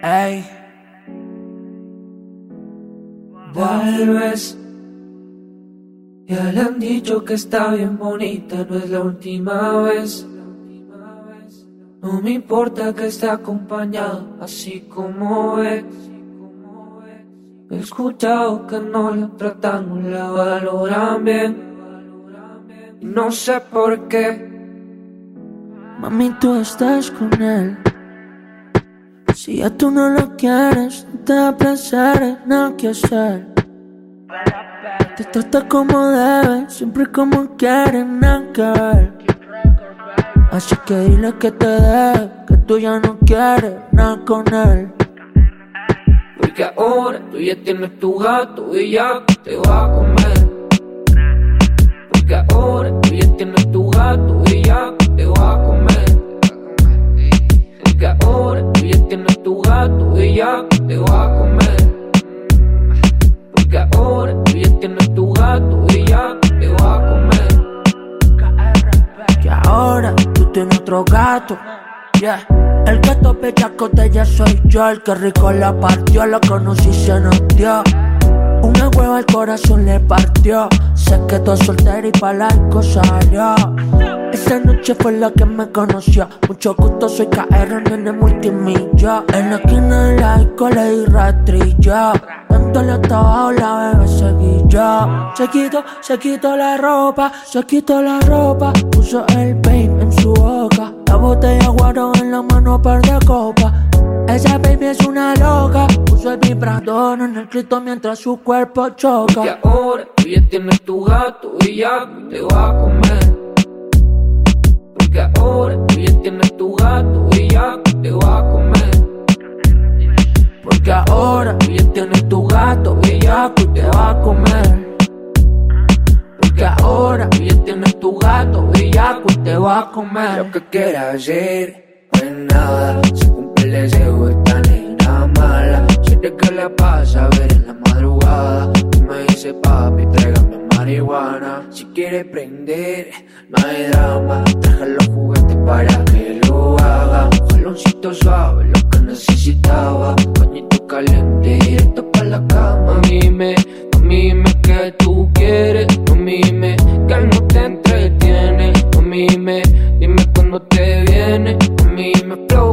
Ey, vuelves. Ya le han dicho que está bien bonita, no es la última vez. No me importa que esté acompañado, así como es. He escuchado que no la tratan, no la valoran bien. Y no sé por qué. Mami, tú estás con él. Si ya tú no lo quieres, no te da placer, nada que hacer. Te trata como debe, siempre como quiere, nada que ver. Así que dile que te deje, que tú ya no quieres nada con él. Porque ahora tú ya tienes tu gato y ya te va a comer. Porque ahora tú ya tienes tu gato y ya te va a comer. Porque ahora tú ya tienes tu gato y ya te va a comer. Porque ahora tú ya tienes tu gato y ya te va a comer. Que ahora tú tienes otro gato, yeah. El gato bellaco de ella soy yo, el que rico la partió, lo conocí y se nos dio. Una hueva al corazón le partió, se quedó soltera y pa' laico salió. Esa noche fue la que me conoció, mucho gusto, soy KR, nene multimillo. En la esquina del laico le di rastrillo, dándole hasta abajo la bebé seguí yo. Se quitó la ropa, puso el paint en su boca. La botella guaro en la mano, par de copas. Esa baby es una loca, puso el vibrador en el grito mientras su cuerpo choca. Porque ahora tú ya tienes tu gato y ya te va a comer. Porque ahora tú ya tienes tu gato y ya te va a comer. Porque ahora tú ya tienes tu gato y ya te va a comer. Porque ahora tú ya tienes tu gato y ya te va a comer. Lo que quieras hacer, no es nada. Se cumple el deseo de esta negra mala. Siente que le pasa a ver en la madrugada. Y me dice papi, tráigame marihuana. Si quiere prender, no hay drama. Traje los juguetes para que lo haga. Jaloncito suave, lo que necesitaba. Pañito caliente, directo pa' la cama. Mime que tú quieres. Mime que él no te entretiene. Mime, dime cuándo te viene. Mime flow